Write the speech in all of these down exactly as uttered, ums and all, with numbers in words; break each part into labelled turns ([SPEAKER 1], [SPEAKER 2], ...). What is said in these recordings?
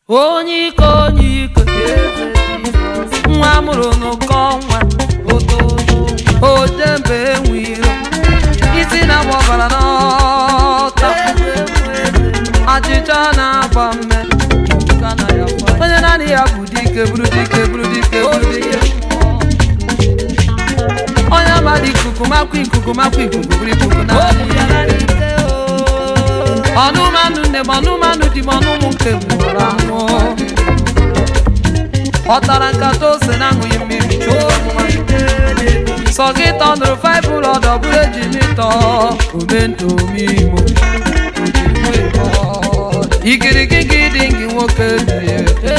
[SPEAKER 1] Onyiko onyiko nwa mụrụ n'ụkọ nwa ojembe enwiro isi na-agba ọbara n'ọta achịcha na-agba mme onye naanị ya bụ dike bụrụ dike bụrụ dike bụrụ dike onye ama dị ikuku makwa ikuku makwa ikuku bụrụ ikuku na ọnụmanụ nne m ọnụmanụ di m ọnụmụ nke mụrụ ahụ ọ tara nkata ose na aṅụghị mmiri sọ gị tọnụrụ faịbụl ọdọ bụrụ eji mịtọ omentomimo igirigigi dị gị nwoke dị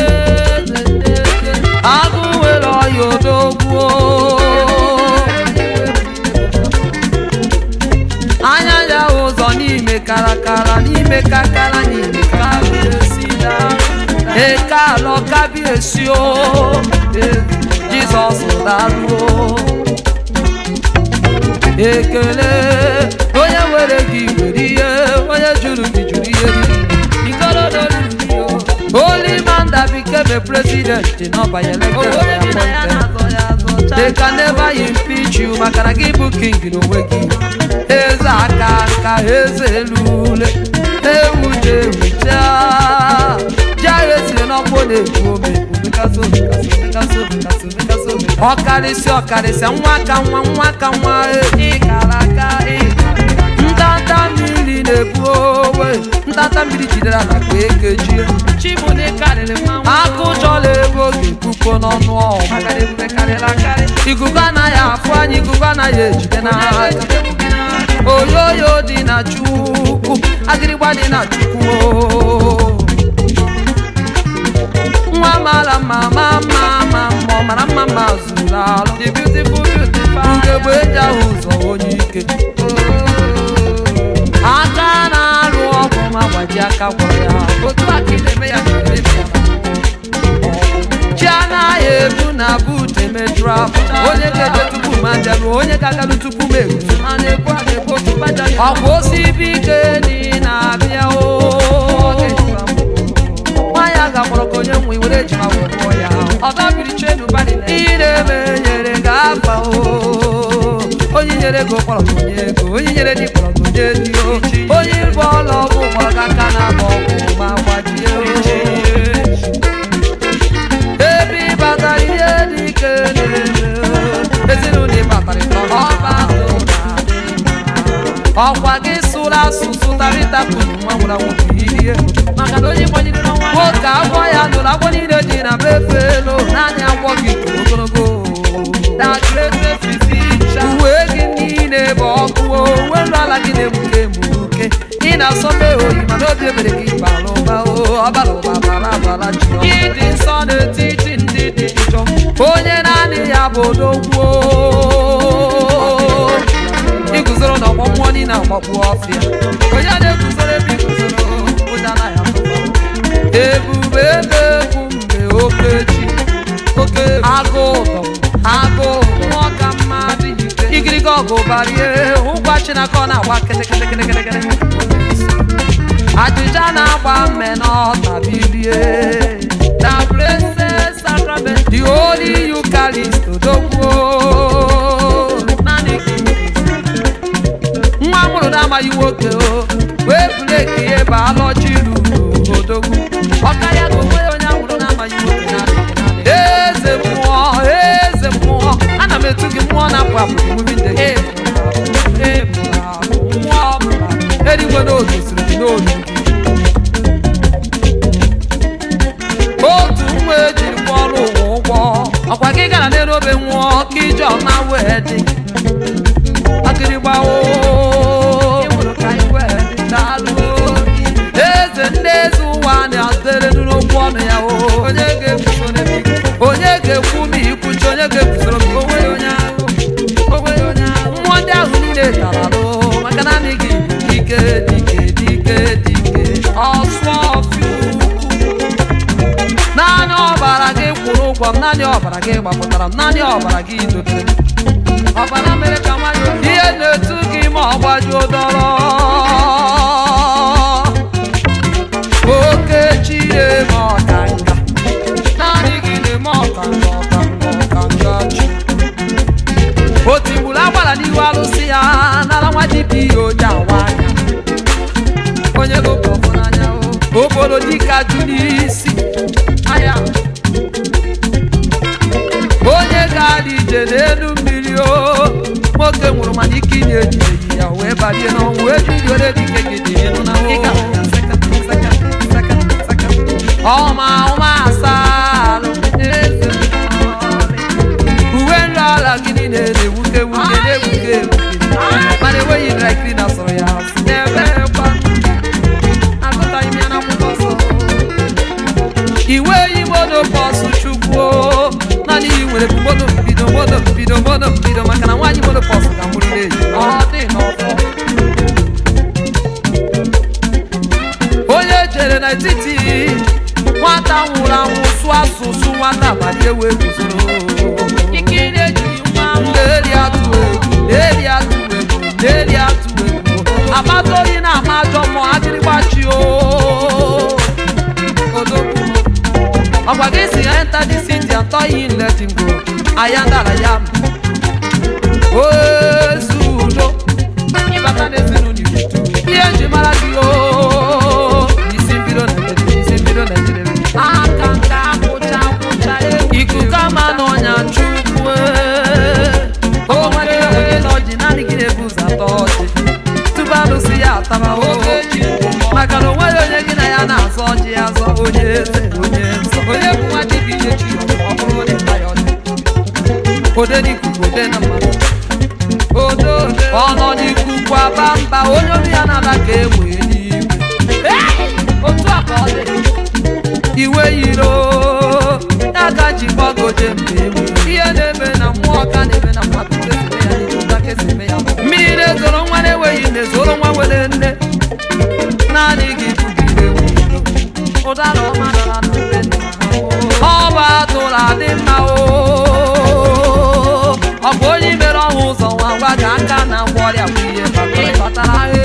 [SPEAKER 1] agụ nwere ọya odogbuo anya ya ụzọ n'ime karakara n'ime kakara n'ime kabiesida eke alọ kabiesio Jizọs daruo ekele onye were gị were ihe onye juru gị juru ihe Holy man that became a president did not by elected by appointed. They can never impeach you makana gị bụ king n'onwe gị eze aka nka eze elule ewuje ewucha jare siri n'ọkpọ na-ekwu ome ọkarịsị ọkarịsị nwa ka nwa nwa ka nwa ịkara aka ntanta mmiri na-ebu owe ntanta mmiri jidere ala ka ekejie akụ chọla ebe oge puko n'ọnụ ọgụ ikuku anaghị afụ anyị ikuku anaghị ejide n'aka oyoyo dị na Chukwu agịrịgba dị na Chukwu nwa mara mma ma mma ma mma ọ mara mma ma zuru alụ ugegbe eji ahụ ụzọ onye ike aka na-arụ ọgwụ ma gbaji aka gwọrọ ya otu aka na-eme ya chi anaghị ebu na but emetụrụ afọ onye ga-eje tupu ma njem onye ga-agalụ tupu m egwu ọkwa osibi ike dị na-abịa nwaanyị agakpọrọ ka onye nwe were ejima gwụọ ya ihe na-eme nyere ga-afa onye nyere ego kpọrọ ka onye ego onye nyere dị kpọrọ ka onye dị onye ịbụ ọla ọgwụ kpọrọ ka aka na-agba ọgwụ ma gbajie ebe ịbatara ihe dị ike ezinụlọ ịbatara ịtọ ọkwa gị sụrụ asụsụ tarịta kwuru nwa nwụrụ anwụ ihe nwoke agwọ ya nụrụ agwọ niile dị na befe elu naanị agwọ gị ogologo uwe gị niile bụ ọkụ uwe nrụ ala gị na-egbuke egbuke ị na-asọbe oyi mana obi ebere gị bara ụba ọbara ụba bara abara ji ịdị nsọ n'etiti ndị dị njọ onye naanị ya bụ odogwu iguzoro n'ọgbọ mmụọ niile agbakpu ọfịa onye na-eguzoro ebe iguzoro ụja na ya ebube ebe egwu mgbe okechi oke agụ ụtọ agụ mmụọ ka mmadụ igiriga ọgụ barie ụgwa chinaka ọ na-agba kịtịkịtịkịtịkịtị achịcha na-agba mme n'ọta bilie the blessed sacrament the holy Eucharist odogwu nwa mụrụ na-amaghị nwoke o wee buleki ihe bụ alọchi ruru odogwu ọkarịa ka onwe onye amụrụ na-amaghị nwoke na-adịghị eze mmụọ eze mmụọ ana m etu gị mmụọ na-apụ apụ mmụọ erigwe n'otu siri gị n'olu otu nwa ejiri kwa ọrụ ụwa ụgwọ ọkwa gị gara n'elu obe nwụọ ka ije ọma wee dị akịrịgbawo eze ndị eze ụwa na-adịrị n'okwu ọnụ ya onye ga-ekwu ma ikwuchi onye ga-ekwusoro m mmụọ ndị ahụ niile tara alụ maka naanị gị dike dike dike dike ọsụ ọfịa naanị ọbara gị kwụrụ ụgwọ m naanị ọbara gị gbapụtara m naanị ọbara gị dotere ọbara mere ka nwanyị ihe na-etu gị ma ọ gbajuo dọrọ oke chire ma ọ ka agaju n'isi aya onye ga-adị ije n'elu mmiri o nwoke nwụrụ mana ike ị na-eji ya wee balie n'ọnwụ wee jidere dike gị dị elu na ọma ọma asalụ uwe nrụ ala gị niile na-ewuke wuke na-ewuke ewuke mana enweghị dry cleaner sọrọ ya asị n'ebe kwa agụtaghị m ya n'akwụkwọ nsọ iweghị monopọsụ chukwu naanị ihe nwere bụ mono mbido mono mbido mono mbido maka na nwaanyị monopọsụ ka mụrụ na-eji ọ dị n'ọfọ onye jere n'etiti nwata nwụrụ anwụ sụọ asụsụ nwata abalị ewu eguzoro na-eri atụ egwu na-eri atụ egwu na-eri atụ egwu amata oyi na-ama ajọ mmụọ adịrịgbachi odogwu ọgwa gị si ya enter the city and tell him let him go aya ndara ya ozudo ịbata n'ezinụlọ Igbo ihe nji mara gị o isi mbido Naịjirịa isi mbido Naịjirịa aka nka akwụcha akwụcha ikuku ama n'ọnya chukwu o nwere onye n'ọjị naanị gị na-ebu ụzọ atọ ọjị tupu alụsị ya ataba oge maka na o nwere onye gị na ya na-azọ ọjị azọ onye eze onye nsọ onye bụ nwa dibịa ihe chi ọ bụrụ dị mma ya ọjị ode n'ikuku ode na mmadụ odo ọ nọ n'ikuku aba mba onye olu ya na-ala ka egbe n'igwe otu a ka ọ dị iwe yiro ya ga jikwagoje mgbe egbe ihe na-eme na mmụọ ka na-eme na mmadụ mmiri na-ezoro nwa na-enweghị nne zoro nwa nwere nne naanị gị bugide ụdara ọma dara na ọ bụ atụrụ adị mma o ọ bụ onye mere ọhụ ụzọ nwa gwa ka aka na ngwa ọrịa bụ ihe kpatara